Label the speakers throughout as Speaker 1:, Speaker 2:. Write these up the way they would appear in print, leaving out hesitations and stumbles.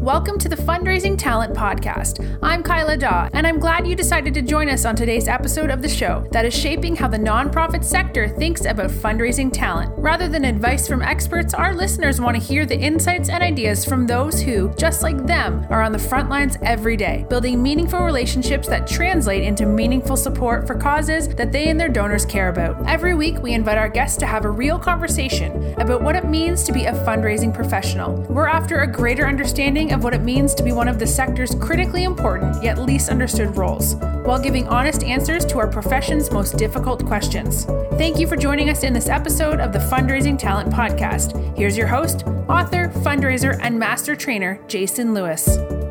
Speaker 1: Welcome to the Fundraising Talent Podcast. I'm Kyla Daw, and I'm glad you decided to join us on today's episode of the show that is shaping how the nonprofit sector thinks about fundraising talent. Rather than advice from experts, our listeners want to hear the insights and ideas from those who, just like them, are on the front lines every day, building meaningful relationships that translate into meaningful support for causes that they and their donors care about. Every week, we invite our guests to have a real conversation about what it means to be a fundraising professional. We're after a greater understanding of what it means to be one of the sector's critically important yet least understood roles, while giving honest answers to our profession's most difficult questions. Thank you for joining us in this episode of the Fundraising Talent Podcast. Here's your host, author, fundraiser, and master trainer, Jason Lewis.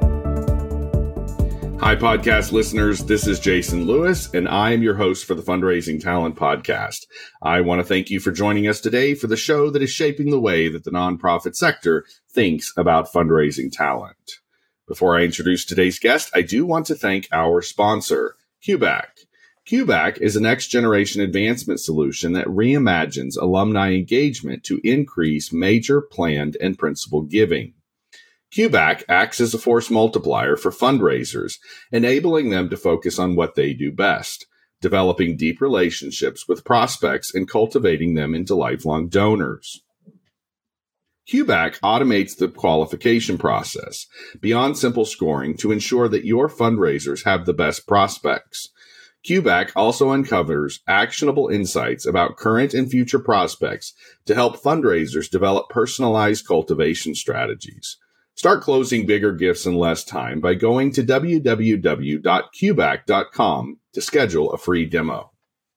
Speaker 2: Hi, podcast listeners. This is Jason Lewis, and I am your host for the Fundraising Talent Podcast. I want to thank you for joining us today for the show that is shaping the way that the nonprofit sector thinks about fundraising talent. Before I introduce today's guest, I do want to thank our sponsor, QBAC. QBAC is a next-generation advancement solution that reimagines alumni engagement to increase major planned and principal giving. QBAC acts as a force multiplier for fundraisers, enabling them to focus on what they do best, developing deep relationships with prospects and cultivating them into lifelong donors. QBAC automates the qualification process beyond simple scoring to ensure that your fundraisers have the best prospects. QBAC also uncovers actionable insights about current and future prospects to help fundraisers develop personalized cultivation strategies. Start closing bigger gifts in less time by going to www.qbac.com to schedule a free demo.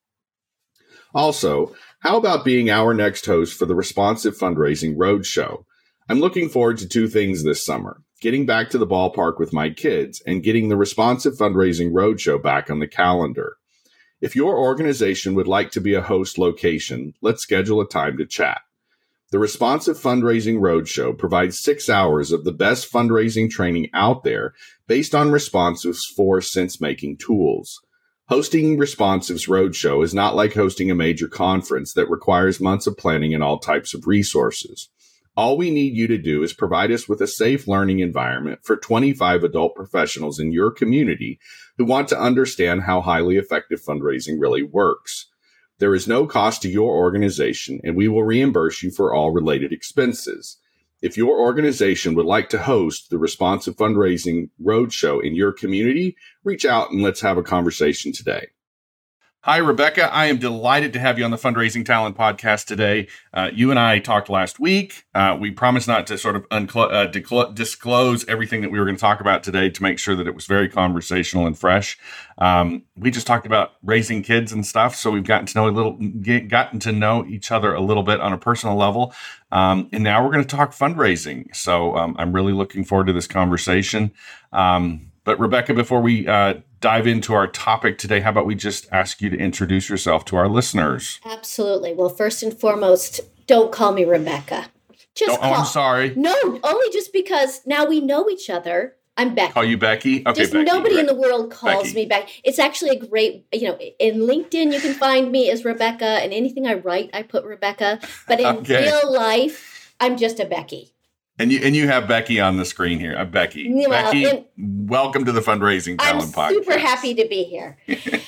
Speaker 2: Also, how about being our next host for the Responsive Fundraising Roadshow? I'm looking forward to two things this summer: getting back to the ballpark with my kids and getting the Responsive Fundraising Roadshow back on the calendar. If your organization would like to be a host location, let's schedule a time to chat. The Responsive Fundraising Roadshow provides 6 hours of the best fundraising training out there based on Responsive's 4 sense-making tools. Hosting Responsive's Roadshow is not like hosting a major conference that requires months of planning and all types of resources. All we need you to do is provide us with a safe learning environment for 25 adult professionals in your community who want to understand how highly effective fundraising really works. There is no cost to your organization, and we will reimburse you for all related expenses. If your organization would like to host the Responsive Fundraising Roadshow in your community, reach out and let's have a conversation today. Hi, Rebecca. I am delighted to have you on the Fundraising Talent Podcast today. You and I talked last week. We promised not to sort of disclose everything that we were going to talk about today to make sure that it was very conversational and fresh. We just talked about raising kids and stuff, so we've gotten to know each other a little bit on a personal level. And now we're going to talk fundraising. So I'm really looking forward to this conversation. But Rebecca, before we dive into our topic today, how about we just ask you to introduce yourself to our listeners?
Speaker 3: Absolutely. Well, first and foremost, don't call me Rebecca.
Speaker 2: I'm sorry.
Speaker 3: No, only just because now we know each other. I'm Becky.
Speaker 2: Call you Becky? Okay,
Speaker 3: just
Speaker 2: Becky.
Speaker 3: Nobody in the world calls me Becky. It's actually a great, in LinkedIn, you can find me as Rebecca, and anything I write, I put Rebecca. But in real life, I'm just a Becky.
Speaker 2: And you have Becky on the screen here. Becky. Well, Becky, welcome to the Fundraising Talent Podcast.
Speaker 3: I'm super happy to be here.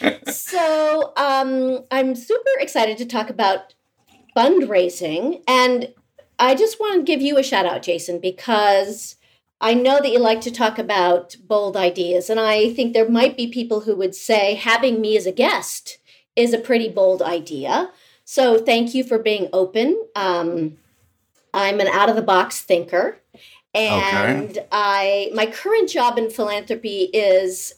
Speaker 3: So I'm super excited to talk about fundraising. And I just want to give you a shout out, Jason, because I know that you like to talk about bold ideas. And I think there might be people who would say having me as a guest is a pretty bold idea. So thank you for being open. I'm an out-of-the-box thinker, and my current job in philanthropy is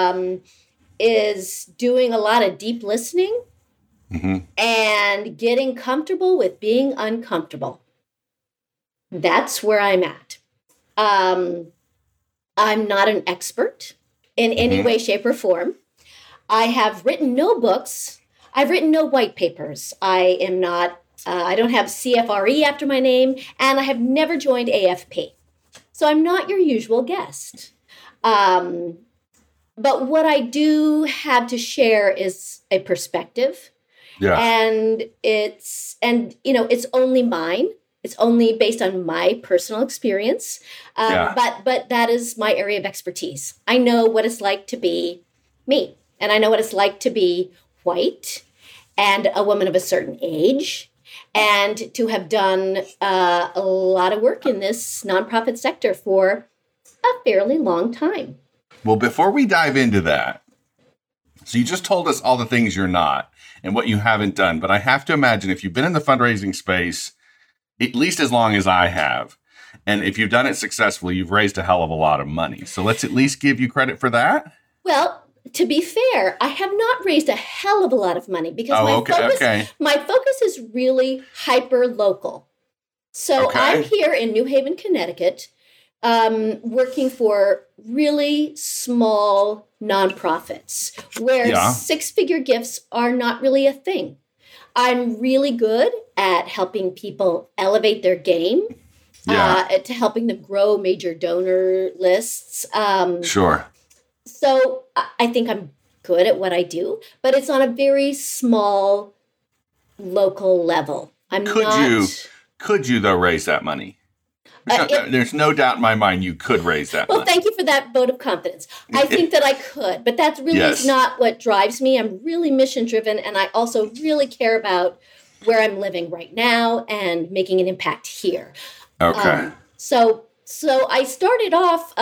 Speaker 3: doing a lot of deep listening and getting comfortable with being uncomfortable. That's where I'm at. I'm not an expert in any way, shape, or form. I have written no books. I've written no white papers. I am not. I don't have CFRE after my name, and I have never joined AFP. So I'm not your usual guest. But what I do have to share is a perspective. Yeah. And it's only mine. It's only based on my personal experience. But that is my area of expertise. I know what it's like to be me, and I know what it's like to be white and a woman of a certain age, and to have done a lot of work in this nonprofit sector for a fairly long time.
Speaker 2: Well, before we dive into that, so you just told us all the things you're not and what you haven't done, but I have to imagine if you've been in the fundraising space at least as long as I have, and if you've done it successfully, you've raised a hell of a lot of money. So let's at least give you credit for that.
Speaker 3: Well, to be fair, I have not raised a hell of a lot of money because my focus is really hyper local. So I'm here in New Haven, Connecticut, working for really small nonprofits where six-figure gifts are not really a thing. I'm really good at helping people elevate their game, to helping them grow major donor lists.
Speaker 2: Sure.
Speaker 3: So I think I'm good at what I do, but it's on a very small local level.
Speaker 2: Could you though raise that money? There's no doubt in my mind you could raise that money.
Speaker 3: Well, thank you for that vote of confidence. I think that I could, but that really is not what drives me. I'm really mission driven, and I also really care about where I'm living right now and making an impact here.
Speaker 2: Okay.
Speaker 3: So I started off.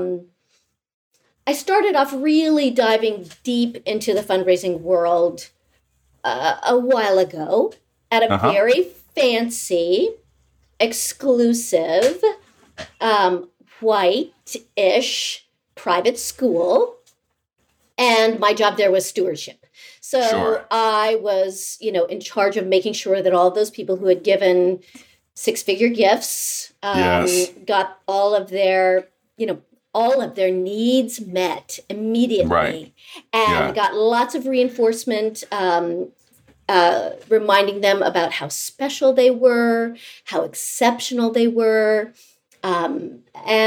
Speaker 3: I started off really diving deep into the fundraising world a while ago at a very fancy, exclusive, white-ish private school. And my job there was stewardship. So I was, in charge of making sure that all those people who had given six-figure gifts got all of their needs met immediately, and got lots of reinforcement, reminding them about how special they were, how exceptional they were, and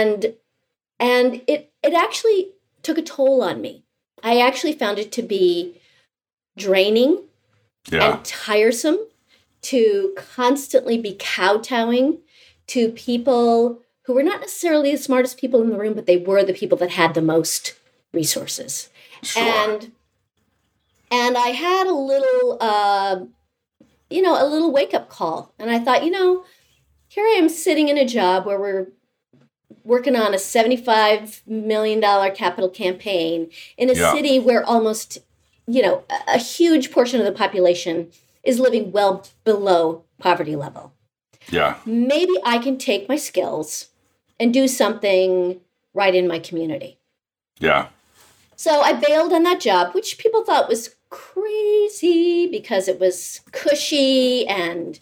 Speaker 3: it actually took a toll on me. I actually found it to be draining and tiresome to constantly be kowtowing to people who were not necessarily the smartest people in the room, but they were the people that had the most resources. Sure. And I had a little wake-up call. And I thought, here I am sitting in a job where we're working on a $75 million capital campaign in a city where almost, a huge portion of the population is living well below poverty level.
Speaker 2: Yeah.
Speaker 3: Maybe I can take my skills and do something right in my community. Yeah. So I bailed on that job, which people thought was crazy because it was cushy and,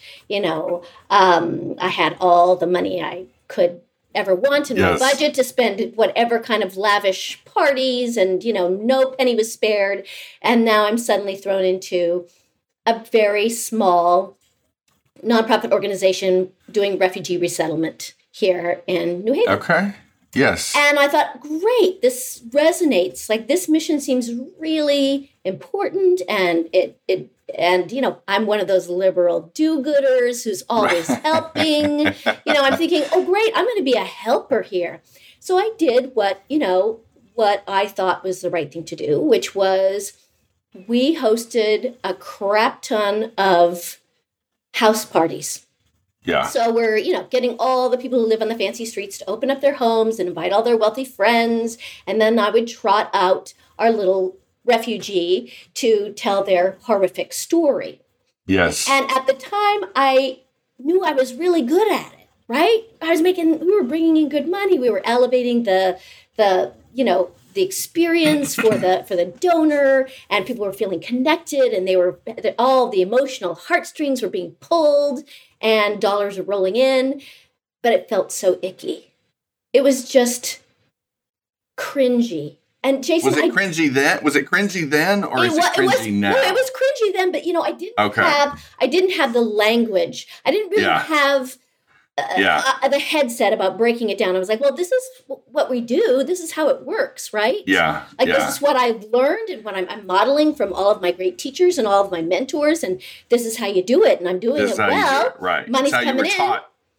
Speaker 3: I had all the money I could ever want in my budget to spend whatever kind of lavish parties and, no penny was spared. And now I'm suddenly thrown into a very small nonprofit organization doing refugee resettlement here in New Haven.
Speaker 2: Okay. Yes.
Speaker 3: And I thought, great, this resonates. Like, this mission seems really important, and I'm one of those liberal do-gooders who's always helping. I'm thinking, oh, great, I'm going to be a helper here. So I did what I thought was the right thing to do, which was we hosted a crap ton of house parties.
Speaker 2: Yeah.
Speaker 3: So we're, getting all the people who live on the fancy streets to open up their homes and invite all their wealthy friends. And then I would trot out our little refugee to tell their horrific story.
Speaker 2: Yes.
Speaker 3: And at the time, I knew I was really good at it, right? We were bringing in good money. We were elevating the experience for the donor, and people were feeling connected, and all the emotional heartstrings were being pulled, and dollars were rolling in, but it felt so icky. It was just cringy. And Jason,
Speaker 2: was it cringy then, or is it cringy now?
Speaker 3: No, it was cringy then, but I didn't have the language. I didn't really have the headset about breaking it down. I was like, well, this is what we do. This is how it works, right?
Speaker 2: Yeah.
Speaker 3: This is what I've learned and what I'm modeling from all of my great teachers and all of my mentors. And this is how you do it. And I'm doing it well.
Speaker 2: Right.
Speaker 3: Money's coming in.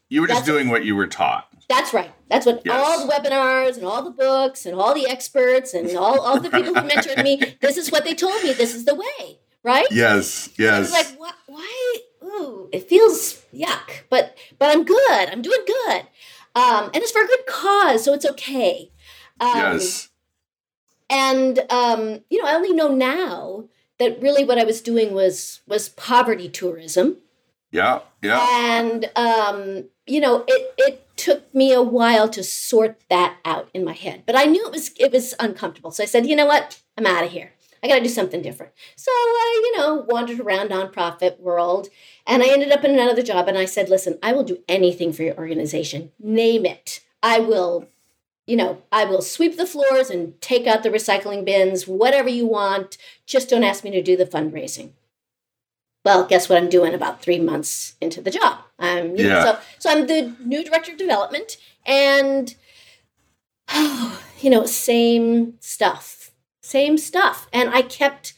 Speaker 2: You were just doing what you were taught.
Speaker 3: That's right. That's what all the webinars and all the books and all the experts and all the people who mentored me, this is what they told me. This is the way, right?
Speaker 2: Yes.
Speaker 3: I was like, why? Ooh, it feels yuck, but I'm good. I'm doing good. And it's for a good cause, so it's okay.
Speaker 2: Yes.
Speaker 3: And, I only know now that really what I was doing was poverty tourism.
Speaker 2: Yeah.
Speaker 3: And, it took me a while to sort that out in my head. But I knew it was uncomfortable. So I said, you know what? I'm out of here. I got to do something different. So I, wandered around nonprofit world. And I ended up in another job. And I said, listen, I will do anything for your organization. Name it. I will sweep the floors and take out the recycling bins, whatever you want. Just don't ask me to do the fundraising. Well, guess what I'm doing about 3 months into the job? So I'm the new director of development, and same stuff. And I kept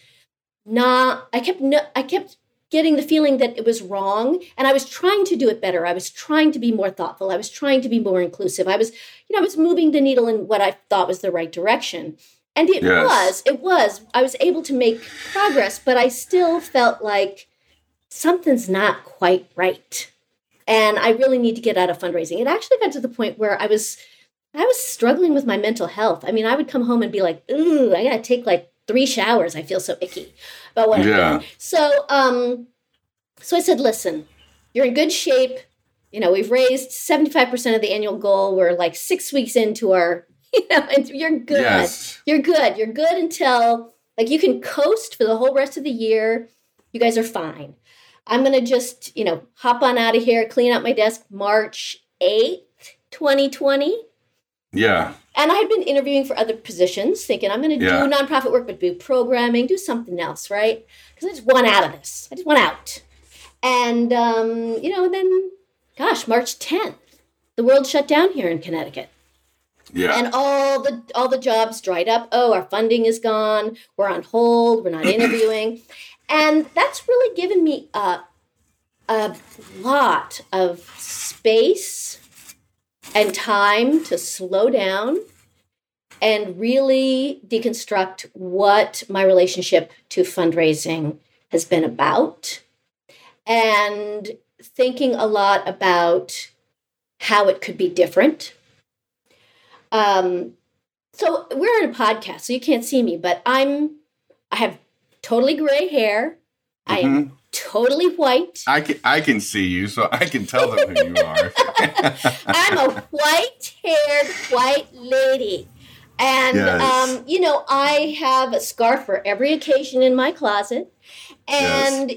Speaker 3: getting the feeling that it was wrong, and I was trying to do it better. I was trying to be more thoughtful. I was trying to be more inclusive. I was moving the needle in what I thought was the right direction. And it was. I was able to make progress, but I still felt like something's not quite right. And I really need to get out of fundraising. It actually got to the point where I was struggling with my mental health. I mean, I would come home and be like, ooh, I got to take like 3 showers. I feel so icky about what I'm doing. So I said, listen, you're in good shape. We've raised 75% of the annual goal. We're like 6 weeks into our, and you're good.
Speaker 2: Yes.
Speaker 3: You're good. You're good until you can coast for the whole rest of the year. You guys are fine. I'm going to just, hop on out of here, clean out my desk March 8th, 2020.
Speaker 2: Yeah.
Speaker 3: And I had been interviewing for other positions, thinking I'm going to do nonprofit work, but do programming, do something else, right? Because I just want out of this. I just want out. And, then, March 10th, the world shut down here in Connecticut.
Speaker 2: Yeah.
Speaker 3: And all the jobs dried up. Oh, our funding is gone. We're on hold. We're not interviewing. And that's really given me a lot of space and time to slow down and really deconstruct what my relationship to fundraising has been about, and thinking a lot about how it could be different. So we're in a podcast, so you can't see me, but I have totally gray hair. I am totally white.
Speaker 2: I can see you, so I can tell them who you are.
Speaker 3: I'm a white-haired white lady. And, I have a scarf for every occasion in my closet. And,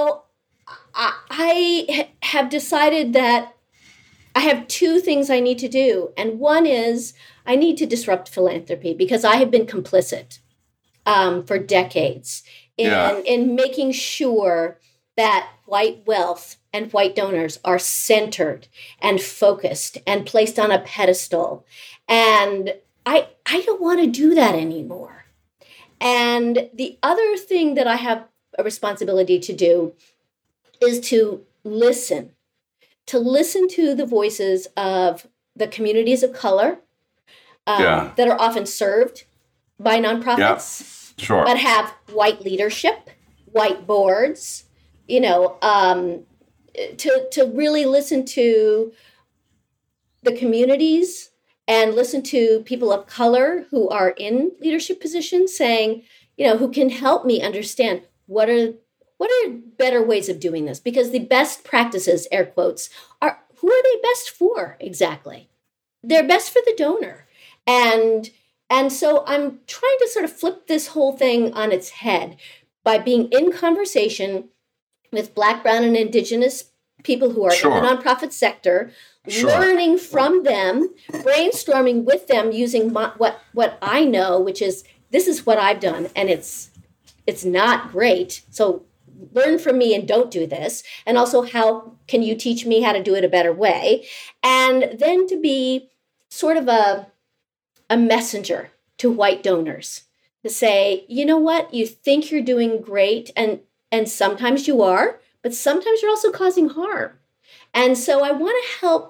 Speaker 3: I have decided that I have 2 things I need to do. And one is I need to disrupt philanthropy because I have been complicit for decades in making sure that white wealth and white donors are centered and focused and placed on a pedestal. And I don't want to do that anymore. And the other thing that I have a responsibility to do is to listen to the voices of the communities of color that are often served by nonprofits.
Speaker 2: Sure.
Speaker 3: But have white leadership, white boards, to really listen to the communities and listen to people of color who are in leadership positions saying, who can help me understand what are better ways of doing this? Because the best practices, air quotes, who are they best for exactly? They're best for the donor. And so I'm trying to sort of flip this whole thing on its head by being in conversation with Black, Brown, and Indigenous people who are in the nonprofit sector, learning from them, brainstorming with them using what I know, which is this is what I've done, and it's not great. So learn from me and don't do this. And also, how can you teach me how to do it a better way? And then to be sort of a messenger to white donors to say, you know what, you think you're doing great, and sometimes you are, but sometimes you're also causing harm. And so I want to help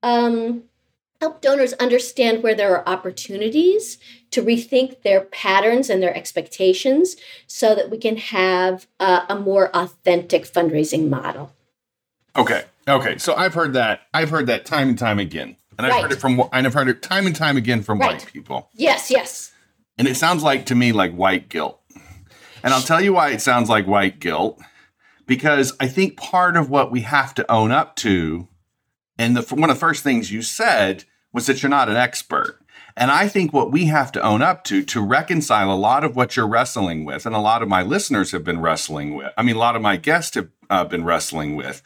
Speaker 3: donors understand where there are opportunities to rethink their patterns and their expectations so that we can have a more authentic fundraising model.
Speaker 2: Okay. So I've heard that time and time again. And I've heard it time and time again from white people.
Speaker 3: Yes.
Speaker 2: And it sounds like to me like white guilt. And I'll tell you why it sounds like white guilt. Because I think part of what we have to own up to, and one of the first things you said was that you're not an expert. And I think what we have to own up to reconcile a lot of what you're wrestling with, and a lot of my listeners have been wrestling with, a lot of my guests have been wrestling with,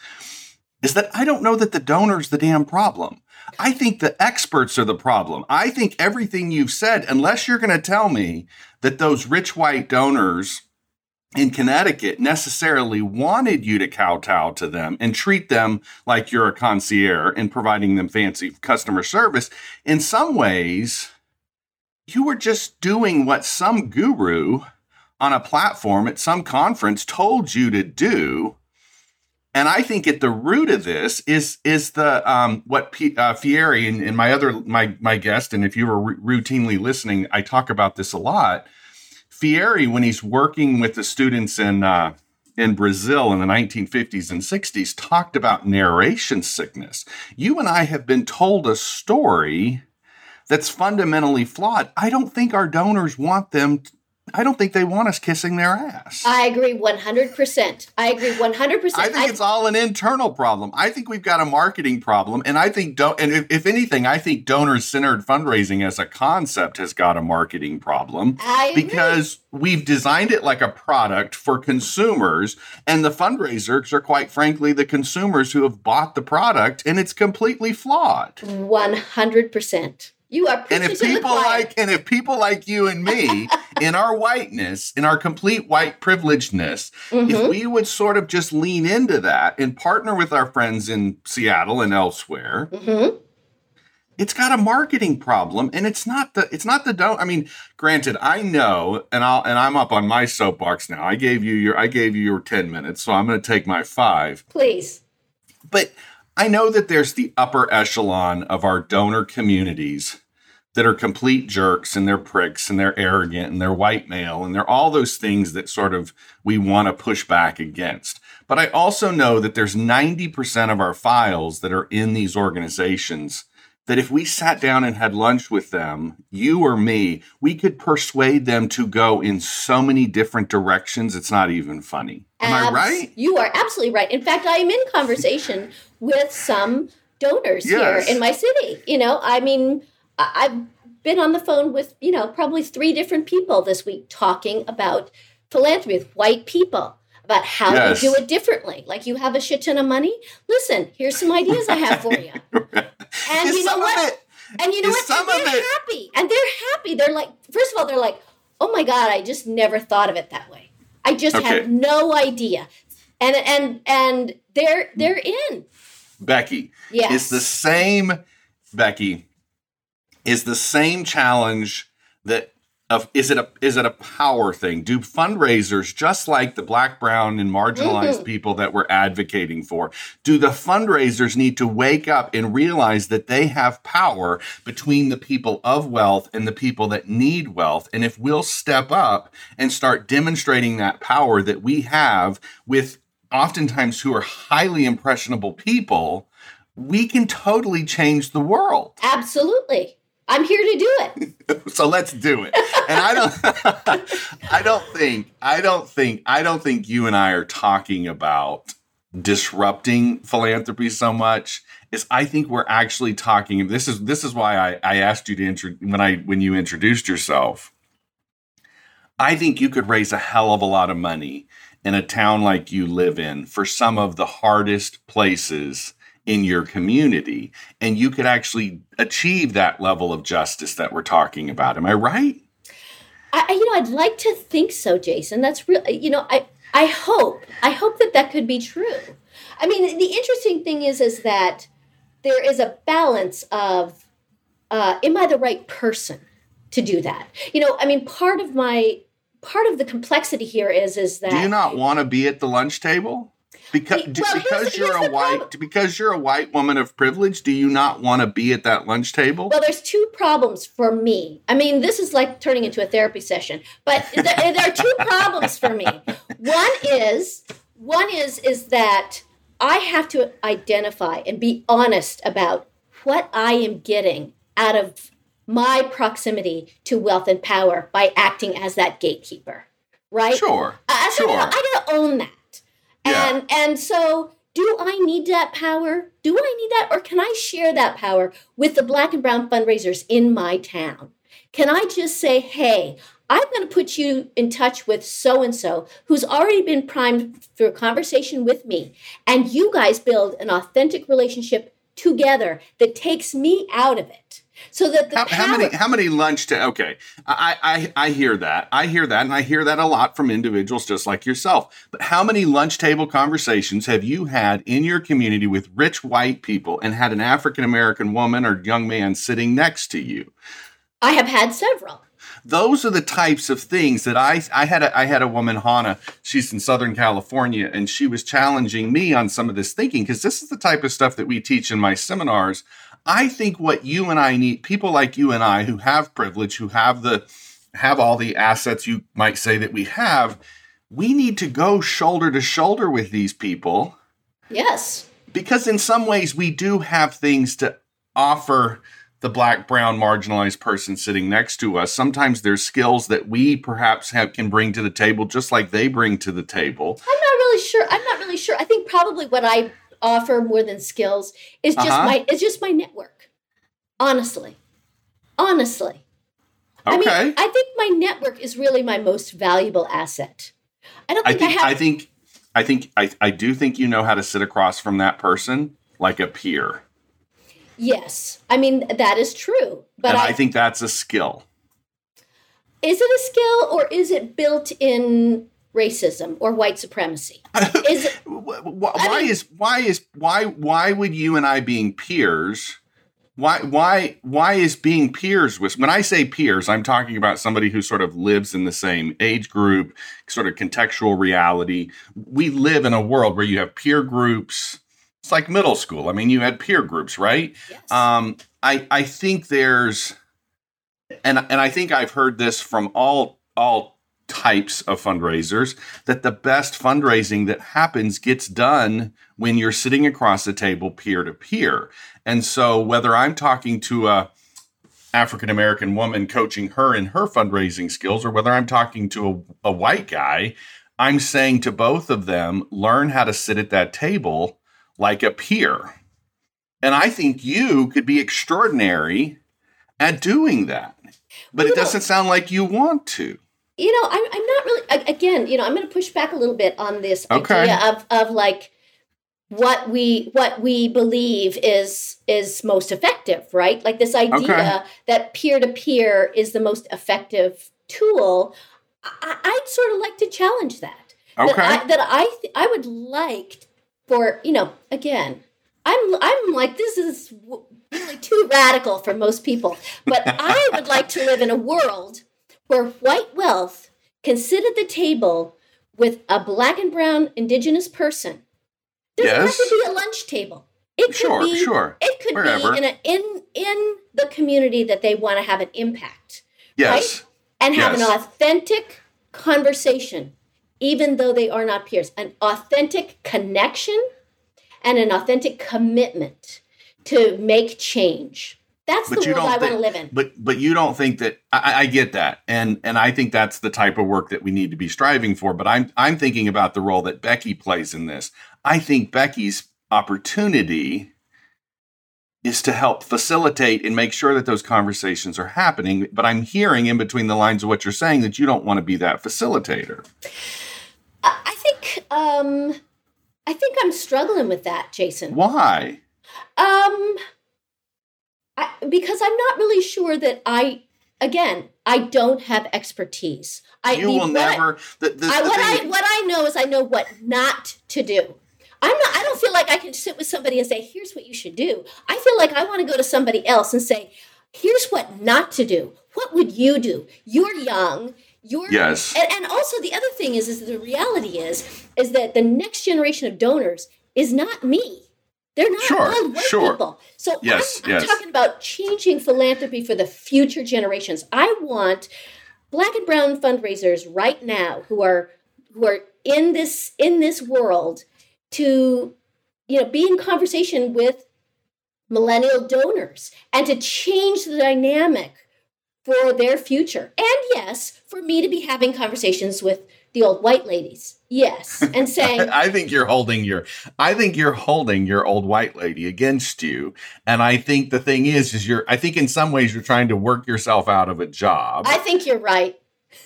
Speaker 2: is that I don't know that the donor's the damn problem. I think the experts are the problem. I think everything you've said, unless you're going to tell me that those rich white donors in Connecticut necessarily wanted you to kowtow to them and treat them like you're a concierge and providing them fancy customer service. In some ways, you were just doing what some guru on a platform at some conference told you to do. And I think at the root of this is the what Fieri and my guest, and if you were routinely listening, I talk about this a lot. Fieri, when he's working with the students in Brazil in the 1950s and 60s, talked about narration sickness. You and I have been told a story that's fundamentally flawed. I don't think our donors want them. I don't think they want us kissing their ass.
Speaker 3: I agree 100%. I
Speaker 2: think it's all an internal problem. I think we've got a marketing problem. And I think, if anything, I think donor-centered fundraising as a concept has got a marketing problem. Because we've designed it like a product for consumers. And the fundraisers are, quite frankly, the consumers who have bought the product. And it's completely flawed.
Speaker 3: 100%. You are preaching to the choir.
Speaker 2: And if people like you and me, in our whiteness, in our complete white privilegedness, if we would sort of just lean into that and partner with our friends in Seattle and elsewhere, it's got a marketing problem, and it's not the don't. Granted, I know, and I'm up on my soapbox now. I gave you your 10 minutes, so I'm going to take my 5.
Speaker 3: Please.
Speaker 2: But I know that there's the upper echelon of our donor communities that are complete jerks, and they're pricks, and they're arrogant, and they're white male, and they're all those things that sort of we want to push back against. But I also know that there's 90% of our files that are in these organizations that if we sat down and had lunch with them, you or me, we could persuade them to go in so many different directions, it's not even funny. Am I right?
Speaker 3: You are absolutely right. In fact, I am in conversation with some donors here in my city. I've been on the phone with, probably 3 different people this week talking about philanthropy with white people, about how to do it differently. Like, you have a shit ton of money? Listen, here's some ideas I have for you. And you know what? And they're happy. And they're happy. They're like, first of all, they're like, oh my God, I just never thought of it that way. I just had no idea. And they're in.
Speaker 2: Becky.
Speaker 3: Yes.
Speaker 2: It's the same challenge is it a power thing? Do fundraisers, just like the Black, brown, and marginalized people that we're advocating for, do the fundraisers need to wake up and realize that they have power between the people of wealth and the people that need wealth? And if we'll step up and start demonstrating that power that we have with oftentimes who are highly impressionable people, we can totally change the world.
Speaker 3: Absolutely. I'm here to do it.
Speaker 2: So let's do it. And I don't think you and I are talking about disrupting philanthropy so much. I think we're actually talking. This is why I asked you to when you introduced yourself. I think you could raise a hell of a lot of money in a town like you live in for some of the hardest places in your community, and you could actually achieve that level of justice that we're talking about. Am I right?
Speaker 3: I'd like to think so, Jason. That's real. I hope that could be true. The interesting thing is that there is a balance of, am I the right person to do that? Part of the complexity here is that.
Speaker 2: Do you not want to be at the lunch table? Because you're a white woman of privilege, do you not want to be at that lunch table?
Speaker 3: Well, there's two problems for me. I mean, this is like turning into a therapy session, but there are two problems for me. One is that I have to identify and be honest about what I am getting out of my proximity to wealth and power by acting as that gatekeeper, right?
Speaker 2: Sure.
Speaker 3: So I gotta own that.
Speaker 2: Yeah.
Speaker 3: And so do I need that power? Do I need that? Or can I share that power with the Black and Brown fundraisers in my town? Can I just say, hey, I'm going to put you in touch with so-and-so who's already been primed for a conversation with me, and you guys build an authentic relationship together that takes me out of it. So that
Speaker 2: how many lunch to okay, I hear that. And I hear that a lot from individuals just like yourself. But how many lunch table conversations have you had in your community with rich white people and had an African American woman or young man sitting next to you?
Speaker 3: I have had several.
Speaker 2: Those are the types of things that I had a woman, Hannah, she's in Southern California, and she was challenging me on some of this thinking, because this is the type of stuff that we teach in my seminars. I think what you and I need, people like you and I who have privilege, who have all the assets you might say that we have, we need to go shoulder to shoulder with these people.
Speaker 3: Yes. Because
Speaker 2: in some ways we do have things to offer the Black, brown, marginalized person sitting next to us. Sometimes there's skills that we perhaps can bring to the table, just like they bring to the table.
Speaker 3: I'm not really sure. I think probably what I offer more than skills is just my network. Honestly.
Speaker 2: Okay.
Speaker 3: I think my network is really my most valuable asset. I
Speaker 2: do think you know how to sit across from that person like a peer.
Speaker 3: Yes. I mean, that is true. But
Speaker 2: I think that's a skill.
Speaker 3: Is it a skill, or is it built in racism or white supremacy?
Speaker 2: Why would you and I being peers? Why is being peers with, when I say peers, I'm talking about somebody who sort of lives in the same age group, sort of contextual reality. We live in a world where you have peer groups. It's like middle school. I mean, you had peer groups, right?
Speaker 3: Yes.
Speaker 2: I think there's, and I think I've heard this from all types of fundraisers, that the best fundraising that happens gets done when you're sitting across the table peer to peer. And so whether I'm talking to a African-American woman coaching her in her fundraising skills, or whether I'm talking to a white guy, I'm saying to both of them, learn how to sit at that table like a peer. And I think you could be extraordinary at doing that. But it doesn't sound like you want to.
Speaker 3: I'm not really, again, I'm going to push back a little bit on this idea of like what we believe is most effective, right? Like this idea that peer-to-peer is the most effective tool. I'd sort of like to challenge that. I would like for, again, I'm like, this is really too radical for most people, but I would like to live in a world where white wealth can sit at the table with a Black and brown Indigenous person. Doesn't have to be a lunch table. It could be in the community that they want to have an impact.
Speaker 2: Yes.
Speaker 3: Right? And have an authentic conversation, even though they are not peers. An authentic connection and an authentic commitment to make change. That's the world I want to live in.
Speaker 2: But you don't think that I get that, and I think that's the type of work that we need to be striving for. But I'm thinking about the role that Becky plays in this. I think Becky's opportunity is to help facilitate and make sure that those conversations are happening. But I'm hearing in between the lines of what you're saying that you don't want to be that facilitator.
Speaker 3: I think I'm struggling with that, Jason.
Speaker 2: Why?
Speaker 3: Because I'm not really sure that I don't have expertise. What I know is I know what not to do. I don't feel like I can sit with somebody and say, here's what you should do. I feel like I want to go to somebody else and say, here's what not to do. What would you do? You're young.
Speaker 2: Yes.
Speaker 3: And also the other thing is the reality is that the next generation of donors is not me. They're not old white people. So I'm talking about changing philanthropy for the future generations. I want Black and brown fundraisers right now who are in this world to be in conversation with millennial donors and to change the dynamic for their future. And yes, for me to be having conversations with the old white ladies. Yes. And saying,
Speaker 2: I think you're holding your old white lady against you. And I think the thing is I think in some ways you're trying to work yourself out of a job.
Speaker 3: I think you're right.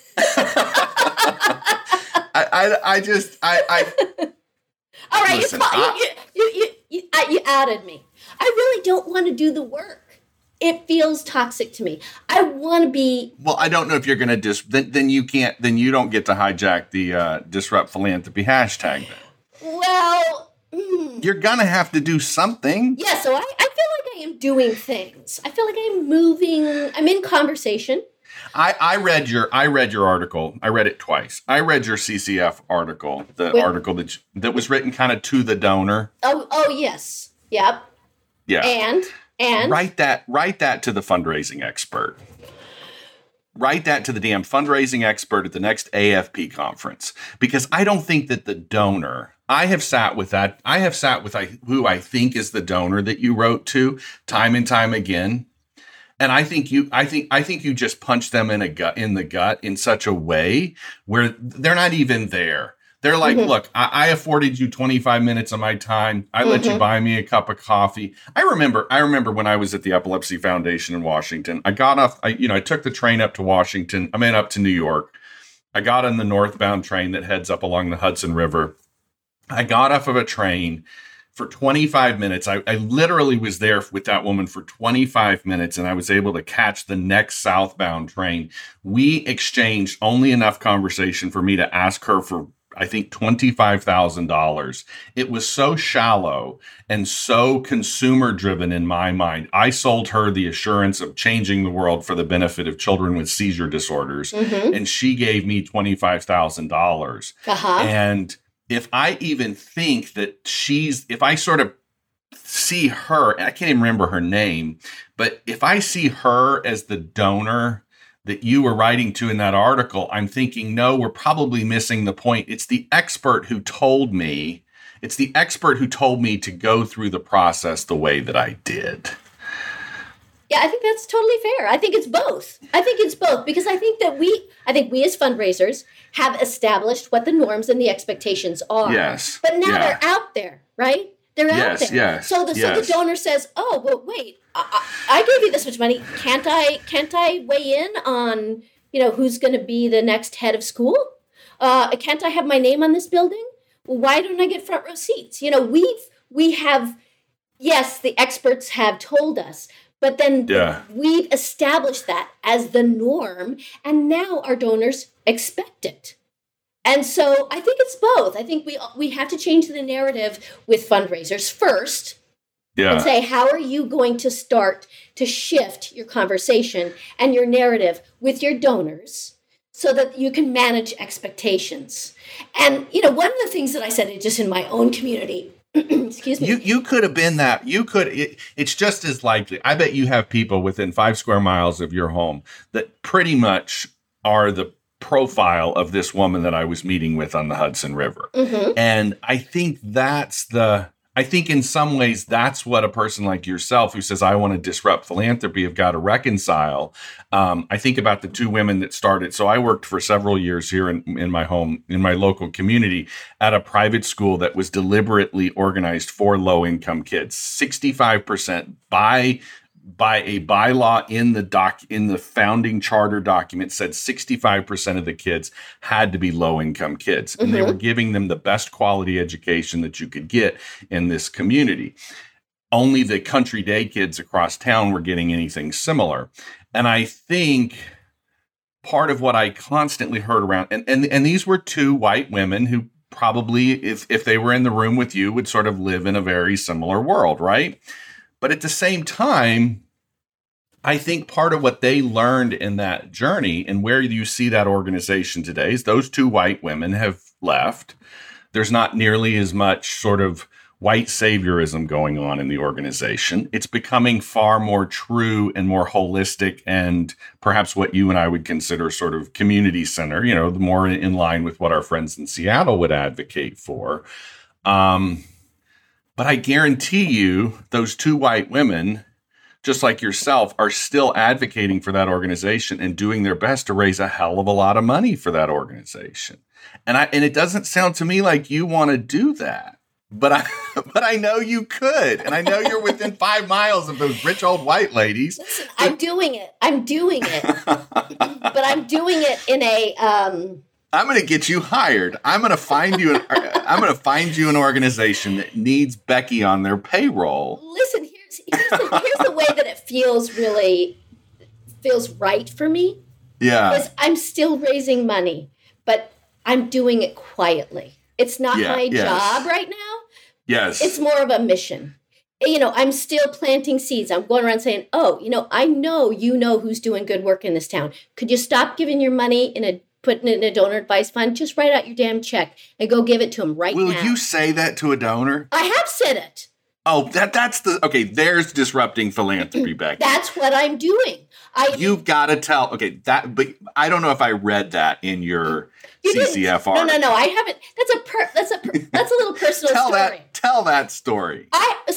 Speaker 3: All right.
Speaker 2: Listen,
Speaker 3: you outed me. I really don't want to do the work. It feels toxic to me. I want to be.
Speaker 2: Well, I don't know if you're going to then you can't. Then you don't get to hijack the Disrupt Philanthropy hashtag. Then.
Speaker 3: Well,
Speaker 2: you're going to have to do something.
Speaker 3: Yeah. So I feel like I am doing things. I feel like I'm moving. I'm in conversation.
Speaker 2: I read your article. I read it twice. I read your CCF article, article that was written kind of to the donor.
Speaker 3: Oh yes. Yep.
Speaker 2: Yeah.
Speaker 3: And
Speaker 2: write that to the fundraising expert. Write that to the damn fundraising expert at the next AFP conference. Because I don't think that the donor, I have sat with who I think is the donor that you wrote to time and time again. And I think you just punch them in the gut in such a way where they're not even there. They're like, look, I afforded you 25 minutes of my time. I let you buy me a cup of coffee. I remember when I was at the Epilepsy Foundation in Washington. I got off, I took the train up to Washington. Up to New York. I got on the northbound train that heads up along the Hudson River. I got off of a train for 25 minutes. I literally was there with that woman for 25 minutes, and I was able to catch the next southbound train. We exchanged only enough conversation for me to ask her for, I think, $25,000. It was so shallow and so consumer driven in my mind. I sold her the assurance of changing the world for the benefit of children with seizure disorders. And she gave me $25,000. And if I even think that if I sort of see her, I can't even remember her name, but if I see her as the donor that you were writing to in that article, I'm thinking, no, we're probably missing the point. It's the expert who told me to go through the process the way that I did.
Speaker 3: Yeah, I think that's totally fair. I think it's both. Because I think we as fundraisers have established what the norms and the expectations are.
Speaker 2: Yes.
Speaker 3: But now they're out there, right? They're out there.
Speaker 2: Yes.
Speaker 3: So the donor says, "Oh, well, wait, I gave you this much money. Can't I weigh in on who's going to be the next head of school? Can't I have my name on this building? Why don't I get front row seats? We have, yes, the experts have told us." But then we've established that as the norm, and now our donors expect it. And so I think it's both. I think we have to change the narrative with fundraisers first and say, how are you going to start to shift your conversation and your narrative with your donors so that you can manage expectations? And, one of the things that I said just in my own community, excuse me.
Speaker 2: You could have been that. It's just as likely. I bet you have people within 5 square miles of your home that pretty much are the profile of this woman that I was meeting with on the Hudson River. And I think I think in some ways that's what a person like yourself who says, I want to disrupt philanthropy, have got to reconcile. I think about the 2 women that started. So I worked for several years here in my home, in my local community, at a private school that was deliberately organized for low-income kids. 65% by a bylaw in the founding charter document said 65% of the kids had to be low-income kids. And they were giving them the best quality education that you could get in this community. Only the country day kids across town were getting anything similar. And I think part of what I constantly heard around, and these were 2 white women who probably, if they were in the room with you, would sort of live in a very similar world, right? But at the same time, I think part of what they learned in that journey and where you see that organization today is those two white women have left. There's not nearly as much sort of white saviorism going on in the organization. It's becoming far more true and more holistic and perhaps what you and I would consider sort of community center, more in line with what our friends in Seattle would advocate for. But I guarantee you those two white women, just like yourself, are still advocating for that organization and doing their best to raise a hell of a lot of money for that organization. And it doesn't sound to me like you want to do that. But I know you could, and I know you're within 5 miles of those rich old white ladies.
Speaker 3: Listen, I'm doing it, but I'm doing it in a.
Speaker 2: I'm going to get you hired. I'm going to find you. I'm going to find you an organization that needs Becky on their payroll.
Speaker 3: Listen, here's the way that it feels right for me.
Speaker 2: Yeah,
Speaker 3: because I'm still raising money, but I'm doing it quietly. It's not my job right now.
Speaker 2: Yes.
Speaker 3: It's more of a mission. I'm still planting seeds. I'm going around saying, I know who's doing good work in this town. Could you stop giving your money putting it in a donor advice fund? Just write out your damn check and go give it to them now.
Speaker 2: Will you say that to a donor?
Speaker 3: I have said it.
Speaker 2: Oh, there's disrupting philanthropy, Becky.
Speaker 3: That's what I'm doing.
Speaker 2: You've got to tell, but I don't know if I read that in your CCF article.
Speaker 3: No, I haven't. That's a little personal story.
Speaker 2: Tell that story.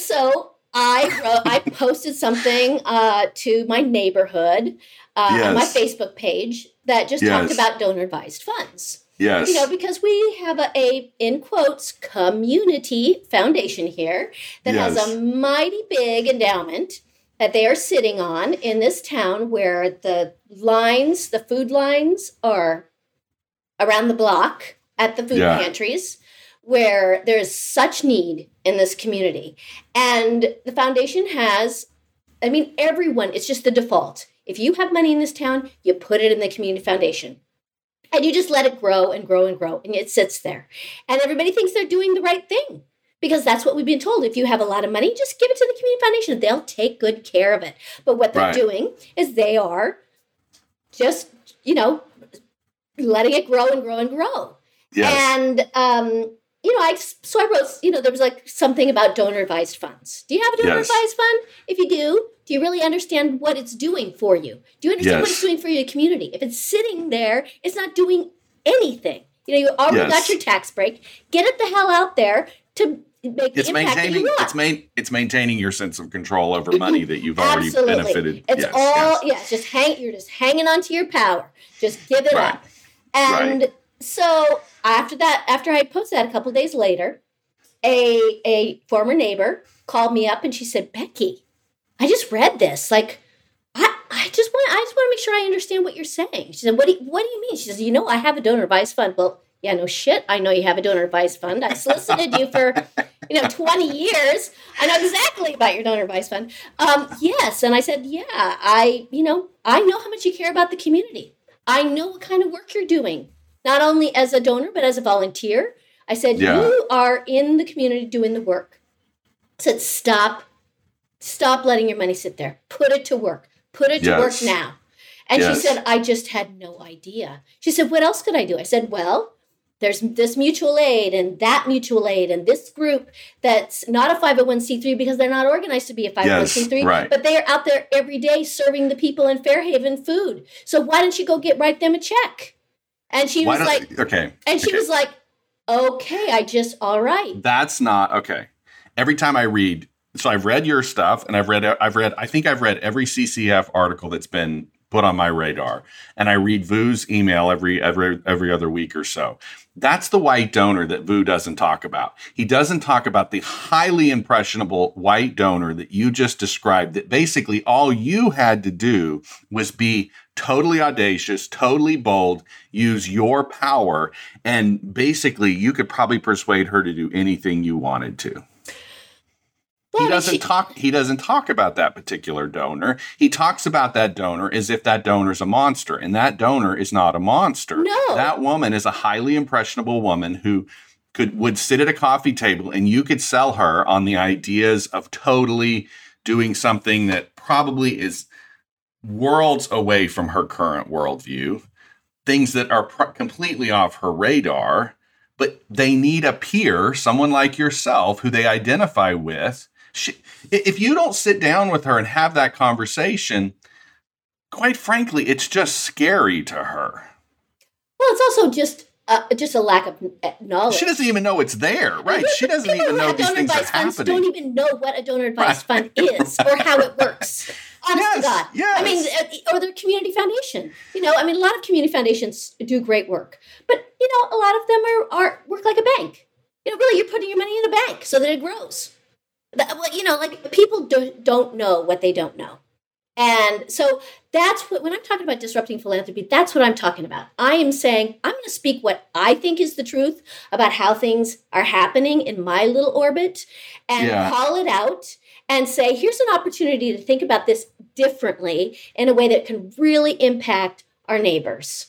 Speaker 3: I posted something to my neighborhood on my Facebook page that just talked about donor advised funds.
Speaker 2: Yes.
Speaker 3: Because we have a in quotes, community foundation here that has a mighty big endowment that they are sitting on in this town where the food lines are around the block at the food pantries, where there's such need in this community. And the foundation has, everyone, it's just the default. If you have money in this town, you put it in the community foundation. And you just let it grow and grow and grow, and it sits there. And everybody thinks they're doing the right thing because that's what we've been told. If you have a lot of money, just give it to the community foundation. They'll take good care of it. But what they're doing is they are just, letting it grow and grow and grow.
Speaker 2: Yes.
Speaker 3: And, I wrote, there was something about donor advised funds. Do you have a donor advised fund? If you do you really understand what it's doing for you? Do you understand what it's doing for your community? If it's sitting there, it's not doing anything. You already got your tax break. Get it the hell out there to make the impact that you want.
Speaker 2: It's maintaining your sense of control over money that you've already benefited.
Speaker 3: It's you're just hanging on to your power. Just give it up. And so after I posted that a couple of days later, a former neighbor called me up and she said, Becky, I just read this. I just want to make sure I understand what you're saying. She said, what do you mean? She says, I have a donor advised fund. Well, yeah, no shit. I know you have a donor advised fund. I've solicited you for, 20 years. I know exactly about your donor advised fund. Yes. And I said, yeah, I know how much you care about the community. I know what kind of work you're doing, not only as a donor, but as a volunteer. I said, you are in the community doing the work. I said, stop letting your money sit there. Put it to work. Put it to work now. And she said, I just had no idea. She said, what else could I do? I said, well, there's this mutual aid and that mutual aid and this group that's not a 501c3 because they're not organized to be a 501c3, but they are out there every day serving the people in Fairhaven food. So why don't you go write them a check? And she was like, okay. And she was like, okay, all right.
Speaker 2: That's not okay. Every time I read, so I've read your stuff and I think I've read every CCF article that's been put on my radar. And I read Vu's email every other week or so. That's the white donor that Vu doesn't talk about. He doesn't talk about the highly impressionable white donor that you just described, that basically all you had to do was be totally audacious, totally bold, use your power, and basically you could probably persuade her to do anything you wanted to. He doesn't talk about that particular donor. He talks about that donor as if that donor's a monster, and that donor is not a monster.
Speaker 3: No.
Speaker 2: That woman is a highly impressionable woman who would sit at a coffee table and you could sell her on the ideas of totally doing something that probably is worlds away from her current worldview, things that are completely off her radar, but they need a peer, someone like yourself, who they identify with. If you don't sit down with her and have that conversation, quite frankly, it's just scary to her.
Speaker 3: Well, it's also just a lack of knowledge.
Speaker 2: She doesn't even know it's there, right? She doesn't even know these things are happening.
Speaker 3: Don't even know what a donor advised fund is or how it works. Honest to God.
Speaker 2: Yes.
Speaker 3: I mean, or their community foundation. A lot of community foundations do great work, but a lot of them are work like a bank. Really, you're putting your money in a bank so that it grows. Like people don't know what they don't know. And so that's when I'm talking about disrupting philanthropy, that's what I'm talking about. I am saying I'm going to speak what I think is the truth about how things are happening in my little orbit and call it out and say, here's an opportunity to think about this differently in a way that can really impact our neighbors.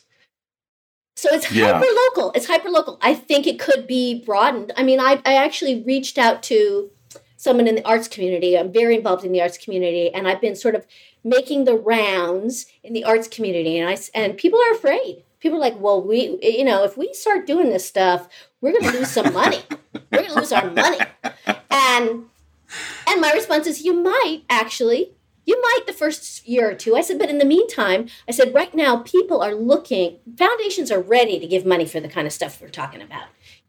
Speaker 3: So it's hyper-local. It's hyper-local. I think it could be broadened. I mean, I actually reached out to someone in the arts community. I'm very involved in the arts community, and I've been sort of making the rounds in the arts community, and people are afraid. People are like, well, if we start doing this stuff, we're going to lose some money. We're going to lose our money. And my response is, you might the first year or two. I said, but in the meantime, I said, right now, people are looking, foundations are ready to give money for the kind of stuff we're talking about,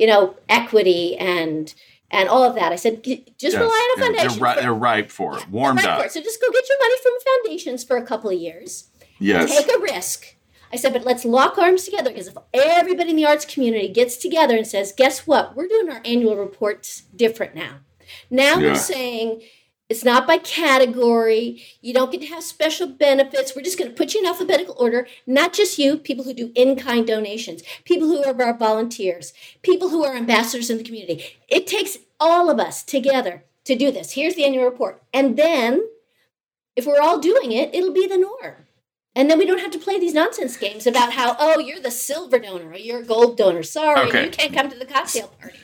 Speaker 3: equity and all of that. I said, just rely on a foundation.
Speaker 2: They're ripe for it, warmed up.
Speaker 3: So just go get your money from foundations for a couple of years.
Speaker 2: Yes.
Speaker 3: Take a risk. I said, but let's lock arms together, because if everybody in the arts community gets together and says, guess what? We're doing our annual reports different now. Now we're saying it's not by category. You don't get to have special benefits. We're just going to put you in alphabetical order. Not just you, people who do in-kind donations, people who are our volunteers, people who are ambassadors in the community. It takes all of us together to do this. Here's the annual report. And then if we're all doing it, it'll be the norm. And then we don't have to play these nonsense games about how, you're the silver donor or you're a gold donor. Sorry, you can't come to the cocktail party.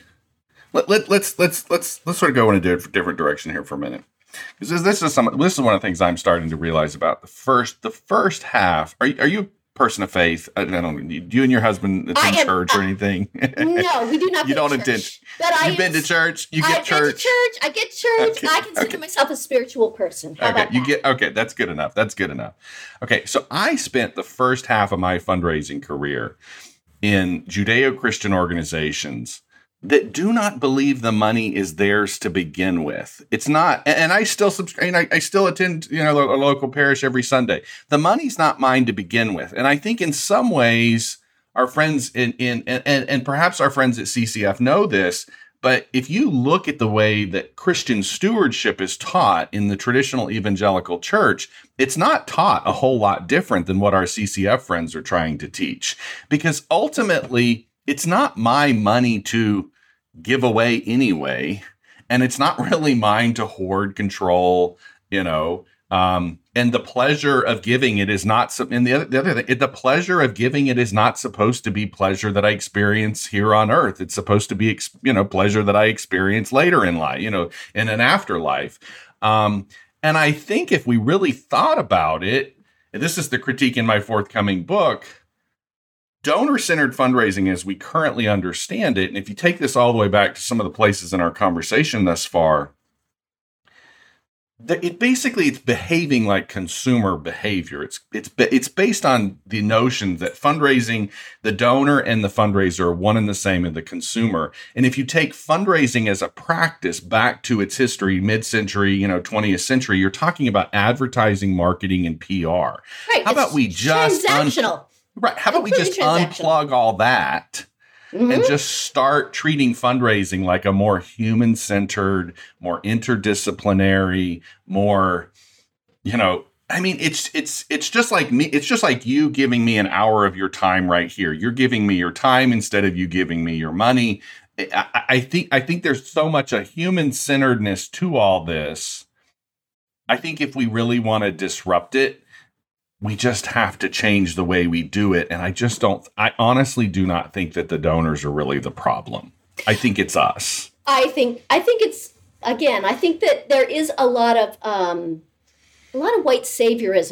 Speaker 2: Let's sort of go in a different direction here for a minute, because this is one of the things I'm starting to realize about the first half. Are you a person of faith? I don't. Do you and your husband attend church or anything?
Speaker 3: No, we do not.
Speaker 2: You don't attend. You've been to church. You get church.
Speaker 3: I get church. Okay, I consider myself a spiritual person. How about that?
Speaker 2: Okay, that's good enough. Okay, so I spent the first half of my fundraising career in Judeo-Christian organizations that do not believe the money is theirs to begin with. It's not, and I still subscribe. I still attend, a local parish every Sunday. The money's not mine to begin with, and I think in some ways our friends and perhaps our friends at CCF know this. But if you look at the way that Christian stewardship is taught in the traditional evangelical church, it's not taught a whole lot different than what our CCF friends are trying to teach, because ultimately, it's not my money to give away anyway, and it's not really mine to hoard, control, and the pleasure of giving it is not. And the other thing, the pleasure of giving it is not supposed to be pleasure that I experience here on earth. It's supposed to be, pleasure that I experience later in life, in an afterlife. And I think if we really thought about it, and this is the critique in my forthcoming book, donor-centered fundraising as we currently understand it, and if you take this all the way back to some of the places in our conversation thus far, it's behaving like consumer behavior. It's based on the notion that fundraising, the donor and the fundraiser are one and the same in the consumer. And if you take fundraising as a practice back to its history, mid-century, 20th century, you're talking about advertising, marketing, and PR.
Speaker 3: Right.
Speaker 2: How about we just
Speaker 3: transactional?
Speaker 2: Right. How about we just unplug all that and just start treating fundraising like a more human-centered, more interdisciplinary, more, it's just like me. It's just like you giving me an hour of your time right here. You're giving me your time instead of you giving me your money. I think there's so much a human-centeredness to all this. I think if we really want to disrupt it, we just have to change the way we do it. And I honestly do not think that the donors are really the problem. I think it's us.
Speaker 3: I think it's, again, I think that there is a lot of white saviorism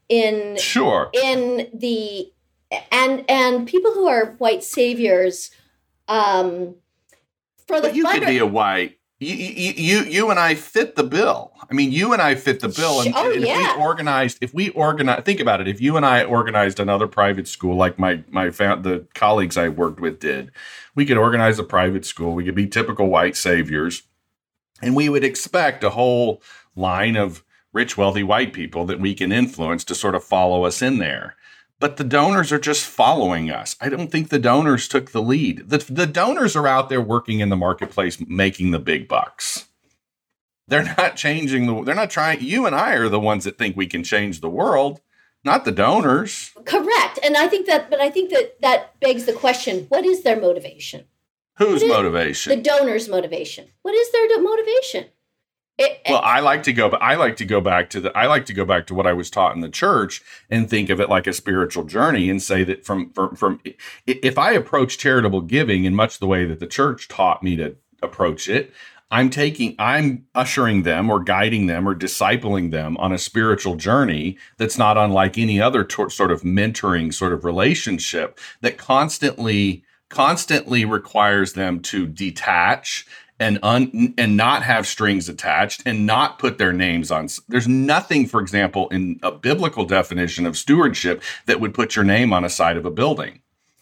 Speaker 3: in
Speaker 2: sure
Speaker 3: in the and people who are white saviors for the
Speaker 2: but you could be a white. You and I fit the bill. I mean, you and I fit the bill. And if we organize, think about it. If you and I organized another private school, like the colleagues I worked with did, we could organize a private school. We could be typical white saviors, and we would expect a whole line of rich, wealthy white people that we can influence to sort of follow us in there. But the donors are just following us. I don't think the donors took the lead. The donors are out there working in the marketplace, making the big bucks. They're not changing they're not trying. You and I are the ones that think we can change the world, not the donors.
Speaker 3: Correct. And I think that begs the question, what is their motivation?
Speaker 2: Whose motivation?
Speaker 3: The donor's motivation. What is their motivation?
Speaker 2: I like to go back to what I was taught in the church and think of it like a spiritual journey and say that from if I approach charitable giving in much the way that the church taught me to approach it, I'm ushering them or guiding them or discipling them on a spiritual journey that's not unlike any other sort of mentoring sort of relationship that constantly requires them to detach and not have strings attached and not put their names on. There's nothing, for example, in a biblical definition of stewardship that would put your name on a side of a building.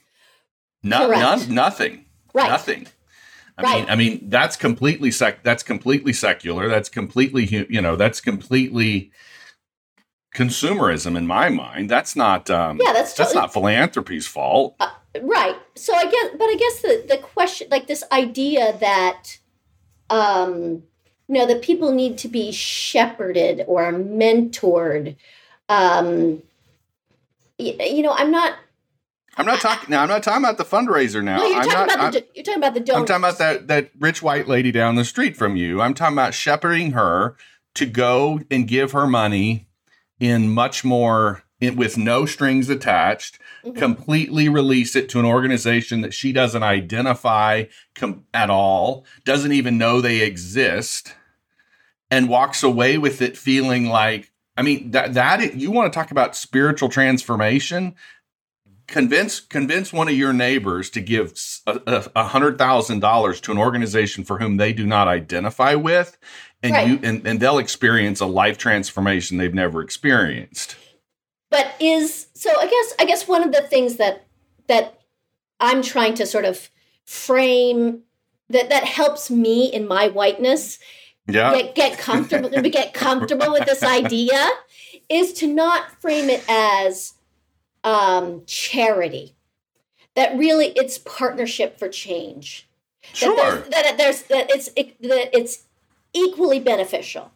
Speaker 2: Nothing.
Speaker 3: Right.
Speaker 2: Nothing. I mean, that's completely secular. That's completely, that's completely consumerism in my mind. That's not, that's not philanthropy's fault.
Speaker 3: Right. So I guess the question, like this idea that, that people need to be shepherded or mentored. I'm not talking about the fundraiser now. No, you're talking about the donors.
Speaker 2: I'm talking about that rich white lady down the street from you. I'm talking about shepherding her to go and give her money in much more, with no strings attached, completely release it to an organization that she doesn't identify at all, doesn't even know they exist, and walks away with it feeling like, that you want to talk about spiritual transformation? Convince one of your neighbors to give $100,000 to an organization for whom they do not identify with, and right. and they'll experience a life transformation they've never experienced.
Speaker 3: But I guess one of the things that I'm trying to sort of frame that helps me in my whiteness, get comfortable with this idea, is to not frame it as charity. That really it's partnership for change.
Speaker 2: Sure.
Speaker 3: That it's equally beneficial.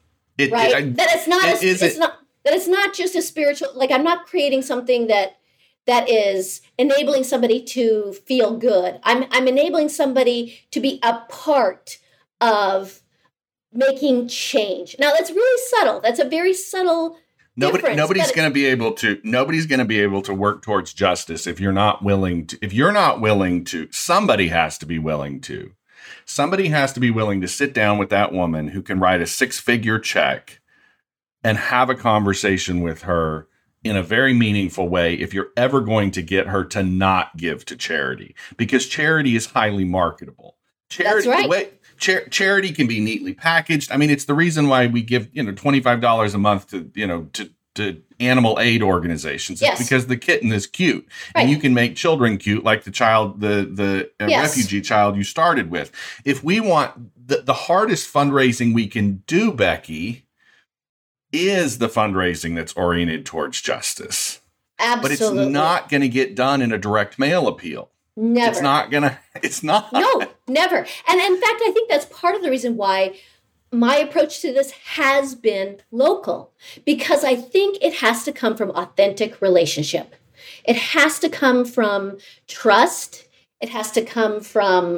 Speaker 3: That it's not just a spiritual, like I'm not creating something that is enabling somebody to feel good. I'm enabling somebody to be a part of making change. Now that's really subtle. That's a very subtle difference.
Speaker 2: Nobody's going to be able to work towards justice if you're not willing to. Somebody has to be willing to. Somebody has to be willing to sit down with that woman who can write a 6-figure check and have a conversation with her in a very meaningful way if you're ever going to get her to not give to charity, because charity is highly marketable.
Speaker 3: That's right.
Speaker 2: Charity can be neatly packaged. I mean, it's the reason why we give, $25 a month to animal aid organizations. Yes. It's because the kitten is cute, right. And you can make children cute, like the child, the refugee child you started with. If we want the hardest fundraising we can do, Becky, is the fundraising that's oriented towards justice.
Speaker 3: Absolutely.
Speaker 2: But it's not going to get done in a direct mail appeal.
Speaker 3: Never.
Speaker 2: It's not.
Speaker 3: No, never. And in fact, I think that's part of the reason why my approach to this has been local, because I think it has to come from authentic relationship. It has to come from trust. It has to come from,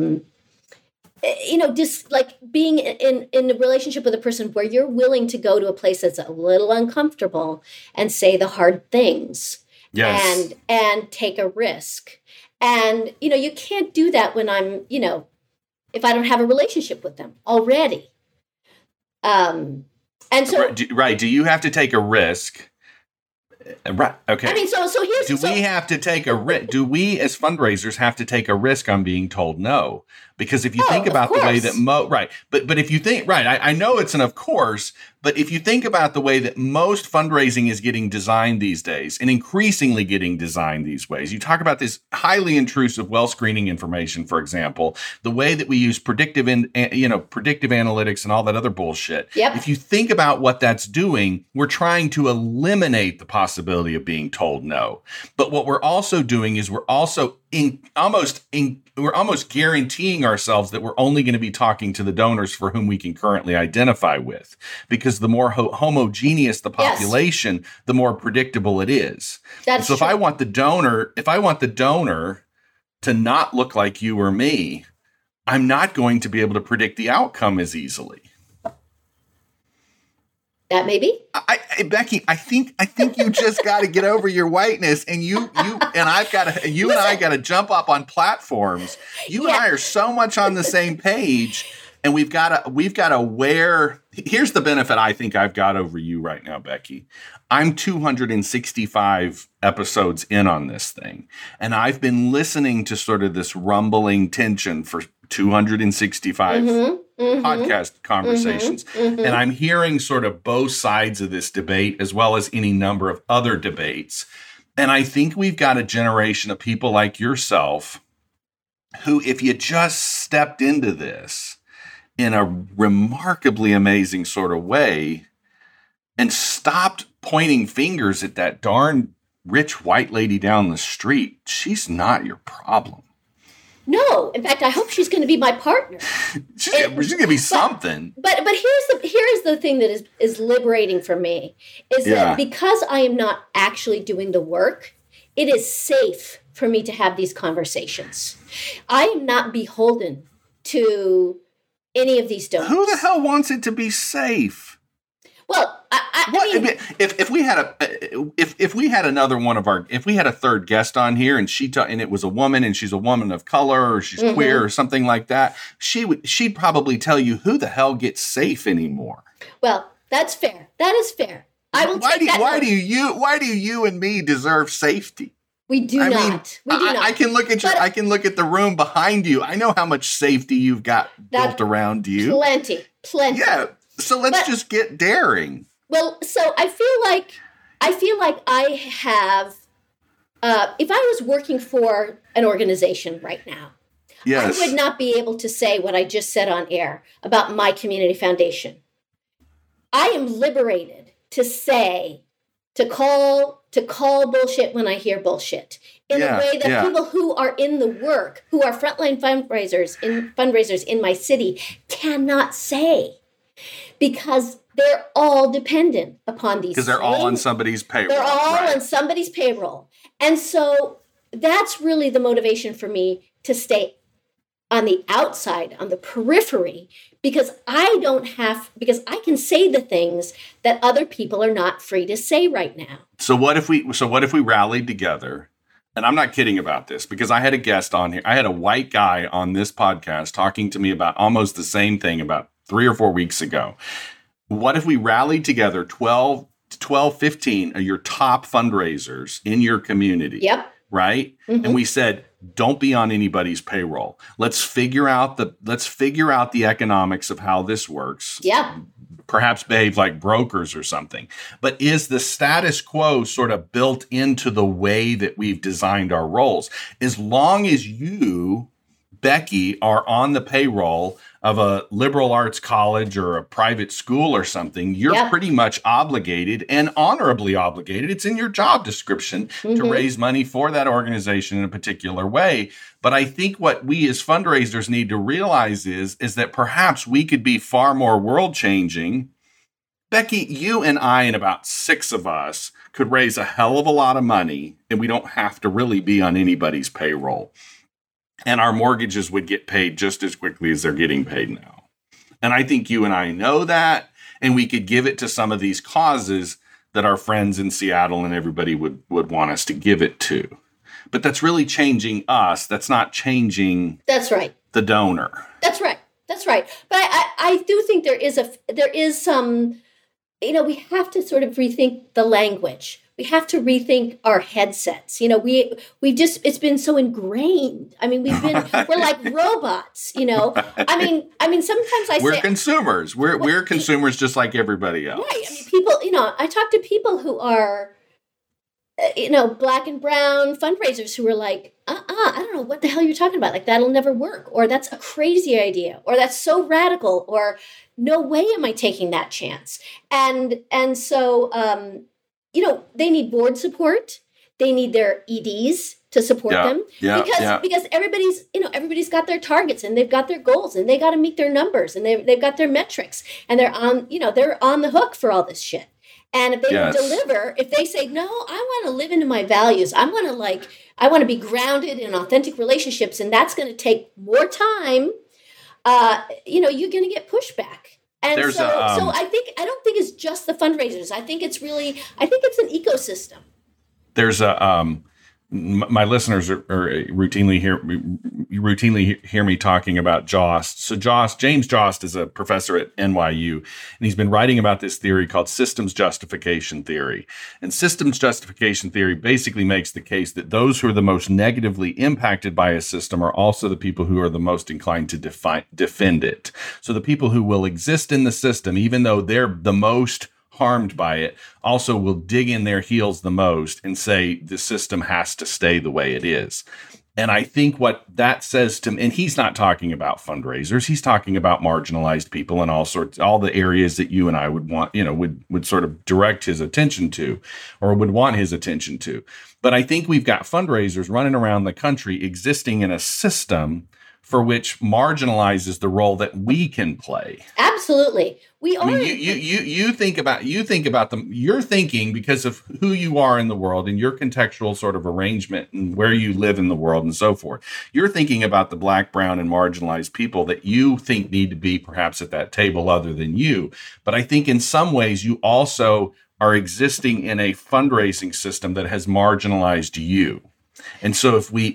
Speaker 3: just like being in a relationship with a person where you're willing to go to a place that's a little uncomfortable and say the hard things.
Speaker 2: Yes.
Speaker 3: And take a risk. And, you can't do that when I'm, if I don't have a relationship with them already. And so.
Speaker 2: Right. Do you have to take a risk Right. Okay.
Speaker 3: I mean, so here's...
Speaker 2: we have to take a risk? Do we as fundraisers have to take a risk on being told no? Because if you think about the way that right. But if you think, right, I know it's an of course, but if you think about the way that most fundraising is getting designed these days and increasingly getting designed these ways, you talk about this highly intrusive well screening information, for example, the way that we use predictive analytics and all that other bullshit.
Speaker 3: Yep.
Speaker 2: If you think about what that's doing, we're trying to eliminate the possibility of being told no. But what we're also doing is we're also almost guaranteeing ourselves that we're only going to be talking to the donors for whom we can currently identify with, because the more homogeneous the population, the more predictable it is.
Speaker 3: That's
Speaker 2: so
Speaker 3: true.
Speaker 2: if I want the donor to not look like you or me, I'm not going to be able to predict the outcome as easily.
Speaker 3: That may be.
Speaker 2: Becky, I think you just got to get over your whiteness, and you and I got to jump up on platforms. You and I are so much on the same page, and we've got to wear. Here's the benefit I think I've got over you right now, Becky. I'm 265 episodes in on this thing, and I've been listening to sort of this rumbling tension for 265 podcast conversations. And I'm hearing sort of both sides of this debate, as well as any number of other debates. And I think we've got a generation of people like yourself who, if you just stepped into this in a remarkably amazing sort of way and stopped pointing fingers at that darn rich white lady down the street, she's not your problem.
Speaker 3: No, in fact, I hope she's going to be my partner.
Speaker 2: She's going to be something.
Speaker 3: But here's the thing that is liberating for me is that because I am not actually doing the work, it is safe for me to have these conversations. I am not beholden to any of these donors.
Speaker 2: Who the hell wants it to be safe?
Speaker 3: Well, I mean,
Speaker 2: if we had another one of our, if we had a third guest on here and and it was a woman and she's a woman of color or she's queer or something like that, she'd probably tell you who the hell gets safe anymore.
Speaker 3: Well, that's fair. That is fair. I will take that. Why
Speaker 2: do you and me deserve safety?
Speaker 3: We do not.
Speaker 2: I can look at I can look at the room behind you. I know how much safety you've got built around you.
Speaker 3: Plenty.
Speaker 2: Yeah. So let's just get daring.
Speaker 3: Well, so I feel like I have, if I was working for an organization right now, I would not be able to say what I just said on air about my community foundation. I am liberated to say, to call bullshit when I hear bullshit in a way that people who are in the work, who are frontline fundraisers in my city cannot say. Because they're all dependent upon these.
Speaker 2: Because they're all on somebody's payroll.
Speaker 3: They're all on somebody's payroll. And so that's really the motivation for me to stay on the outside, on the periphery, because I can say the things that other people are not free to say right now.
Speaker 2: So what if we rallied together? And I'm not kidding about this, because I had a guest on here. I had a white guy on this podcast talking to me about almost the same thing about 3 or 4 weeks ago. What if we rallied together 12, 15 of your top fundraisers in your community?
Speaker 3: Yep.
Speaker 2: Right? Mm-hmm. And we said, don't be on anybody's payroll. Let's figure out the economics of how this works.
Speaker 3: Yeah.
Speaker 2: Perhaps behave like brokers or something. But is the status quo sort of built into the way that we've designed our roles? As long as you, Becky, are on the payroll of a liberal arts college or a private school or something, you're pretty much obligated, and honorably obligated, it's in your job description, to raise money for that organization in a particular way. But I think what we as fundraisers need to realize is that perhaps we could be far more world-changing. Becky, you and I and about 6 of us could raise a hell of a lot of money, and we don't have to really be on anybody's payroll. And our mortgages would get paid just as quickly as they're getting paid now. And I think you and I know that, and we could give it to some of these causes that our friends in Seattle and everybody would want us to give it to. But that's really changing us. That's not changing the donor.
Speaker 3: That's right. But I do think there is some, we have to sort of rethink the language. we have to rethink our headsets. You know, it's been so ingrained. I mean, we're like robots, you know. I mean, sometimes
Speaker 2: we're consumers. We're consumers just like everybody else.
Speaker 3: Right. I mean, people, you know, I talk to people who are, you know, black and brown fundraisers who are like, I don't know what the hell you're talking about. Like, that'll never work. Or that's a crazy idea. Or that's so radical. Or no way am I taking that chance. And so, you know, they need board support. They need their EDs to support them. Because everybody's got their targets and they've got their goals and they got to meet their numbers and they've got their metrics and they're on the hook for all this shit. And if they don't deliver, if they say, no, I want to live into my values, I want to be grounded in authentic relationships, and that's going to take more time, you know, you're going to get pushback. And so I don't think it's just the fundraisers. I think it's an ecosystem.
Speaker 2: There's my listeners are routinely hear me talking about Jost. So James Jost is a professor at NYU, and he's been writing about this theory called systems justification theory. And systems justification theory basically makes the case that those who are the most negatively impacted by a system are also the people who are the most inclined to defend it. So the people who will exist in the system, even though they're the most harmed by it, also will dig in their heels the most and say the system has to stay the way it is. And I think what that says to me, and he's not talking about fundraisers, he's talking about marginalized people and all the areas that you and I would want, you know, would sort of direct his attention to, or would want his attention to. But I think we've got fundraisers running around the country existing in a system for which marginalizes the role that we can play.
Speaker 3: Absolutely.
Speaker 2: I mean, you think about them. You're thinking because of who you are in the world and your contextual sort of arrangement and where you live in the world and so forth. You're thinking about the black, brown, and marginalized people that you think need to be perhaps at that table other than you. But I think in some ways you also are existing in a fundraising system that has marginalized you. And so if we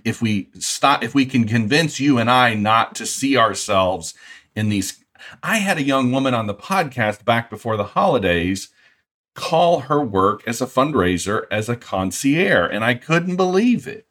Speaker 2: can convince you and I not to see ourselves in these. I had a young woman on the podcast back before the holidays call her work as a fundraiser as a concierge, and I couldn't believe it.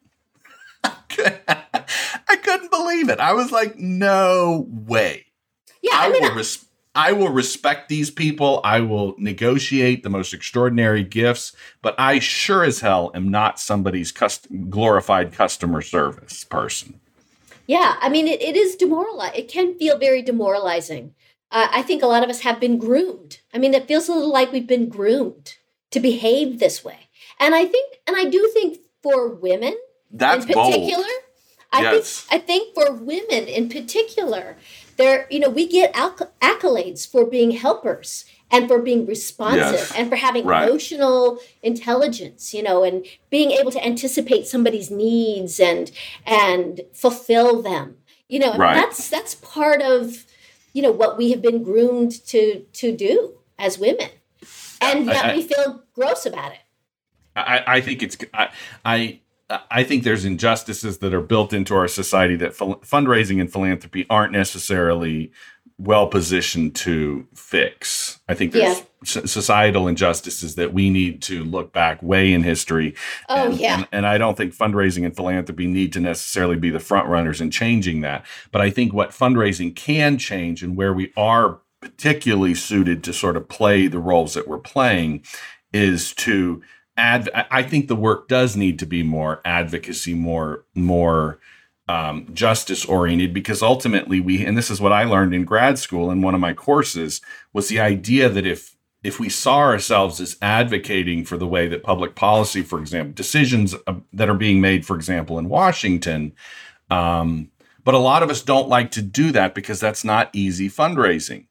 Speaker 2: I couldn't believe it. I was like, no way. Yeah, I will respect these people. I will negotiate the most extraordinary gifts, but I sure as hell am not somebody's glorified customer service person.
Speaker 3: Yeah, I mean, it is demoralizing. It can feel very demoralizing. I think a lot of us have been groomed. I mean, it feels a little like we've been groomed to behave this way. And I do think for women
Speaker 2: in particular,
Speaker 3: I think for women in particular, we get accolades for being helpers and for being responsive and for having emotional intelligence, you know, and being able to anticipate somebody's needs and fulfill them. You know, that's part of, you know, what we have been groomed to do as women. And yet we feel gross about it.
Speaker 2: I think it's I think there's injustices that are built into our society that fundraising and philanthropy aren't necessarily well positioned to fix. I think there's societal injustices that we need to look back way in history. And I don't think fundraising and philanthropy need to necessarily be the front runners in changing that. But I think what fundraising can change and where we are particularly suited to sort of play the roles that we're playing is to I think the work does need to be more advocacy, more justice oriented, because ultimately and this is what I learned in grad school in one of my courses, was the idea that if we saw ourselves as advocating for the way that public policy, for example, decisions that are being made, for example, in Washington, but a lot of us don't like to do that because that's not easy fundraising.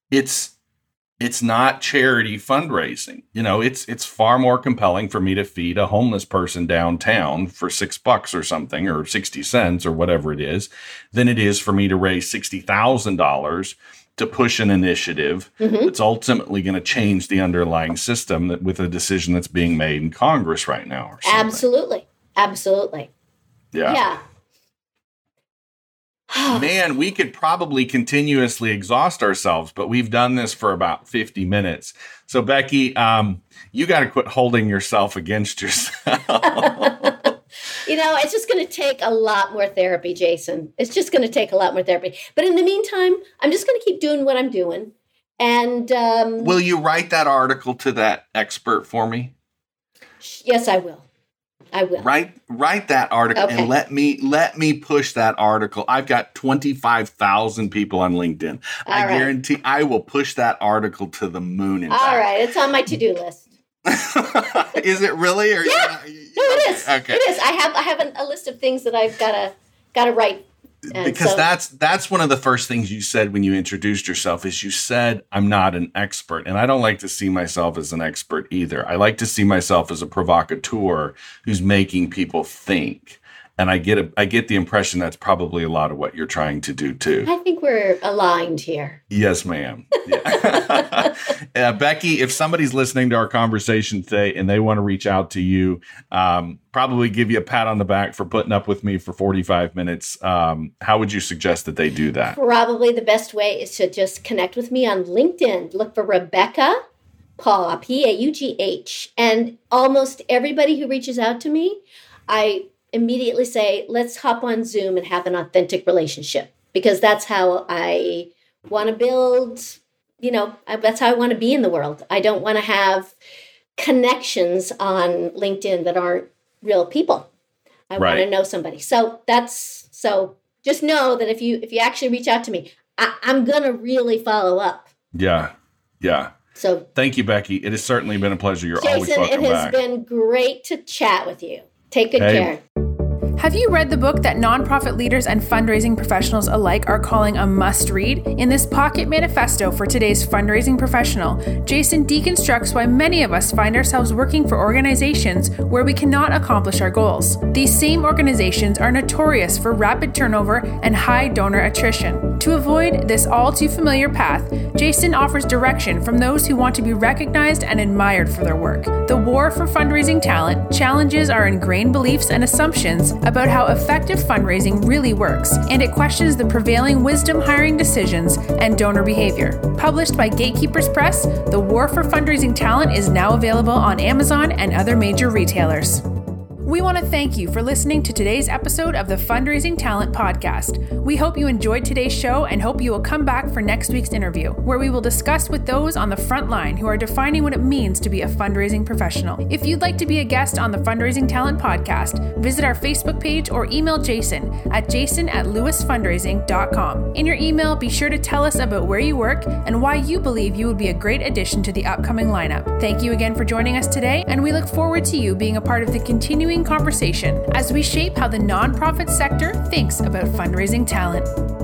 Speaker 2: It's not charity fundraising. You know, it's far more compelling for me to feed a homeless person downtown for $6 or something, or 60 cents or whatever it is, than it is for me to raise $60,000 to push an initiative that's ultimately going to change the underlying system with a decision that's being made in Congress right now. Or something.
Speaker 3: Absolutely. Yeah.
Speaker 2: Man, we could probably continuously exhaust ourselves, but we've done this for about 50 minutes. So, Becky, you got to quit holding yourself against yourself.
Speaker 3: It's just going to take a lot more therapy, Jason. It's just going to take a lot more therapy. But in the meantime, I'm just going to keep doing what I'm doing. And
Speaker 2: will you write that article to that expert for me?
Speaker 3: Yes, I will. I will.
Speaker 2: Write that article and let me push that article. I've got 25,000 people on LinkedIn. I guarantee I will push that article to the moon.
Speaker 3: All right. It's on my to-do list.
Speaker 2: Is it really? Or
Speaker 3: yeah. No, it is.
Speaker 2: Okay.
Speaker 3: It is. I have a list of things that I've got to write. And
Speaker 2: because that's one of the first things you said when you introduced yourself is you said, I'm not an expert. And I don't like to see myself as an expert either. I like to see myself as a provocateur who's making people think. And I get the impression that's probably a lot of what you're trying to do too.
Speaker 3: I think we're aligned here.
Speaker 2: Yes, ma'am. Yeah. Becky, if somebody's listening to our conversation today and they want to reach out to you, probably give you a pat on the back for putting up with me for 45 minutes. How would you suggest that they do that?
Speaker 3: Probably the best way is to just connect with me on LinkedIn. Look for Rebecca Paugh, Paugh. And almost everybody who reaches out to me, I immediately say, let's hop on Zoom and have an authentic relationship, because that's how I want to build, that's how I want to be in the world. I don't want to have connections on LinkedIn that aren't real people. I want to know somebody. So just know that if you actually reach out to me, I'm going to really follow up.
Speaker 2: Yeah. Yeah.
Speaker 3: So
Speaker 2: thank you, Becky. It has certainly been a pleasure. You're
Speaker 3: Jason,
Speaker 2: always welcome back.
Speaker 3: It has been great to chat with you. Take good care.
Speaker 1: Have you read the book that nonprofit leaders and fundraising professionals alike are calling a must-read? In this pocket manifesto for today's fundraising professional, Jason deconstructs why many of us find ourselves working for organizations where we cannot accomplish our goals. These same organizations are notorious for rapid turnover and high donor attrition. To avoid this all-too-familiar path, Jason offers direction from those who want to be recognized and admired for their work. The war for fundraising talent challenges our ingrained beliefs and assumptions about how effective fundraising really works, and it questions the prevailing wisdom hiring decisions and donor behavior. Published by Gatekeepers Press, The War for Fundraising Talent is now available on Amazon and other major retailers. We want to thank you for listening to today's episode of the Fundraising Talent Podcast. We hope you enjoyed today's show and hope you will come back for next week's interview, where we will discuss with those on the front line who are defining what it means to be a fundraising professional. If you'd like to be a guest on the Fundraising Talent Podcast, visit our Facebook page or email Jason at jason@lewisfundraising.com. In your email, be sure to tell us about where you work and why you believe you would be a great addition to the upcoming lineup. Thank you again for joining us today, and we look forward to you being a part of the continuing conversation as we shape how the nonprofit sector thinks about fundraising talent.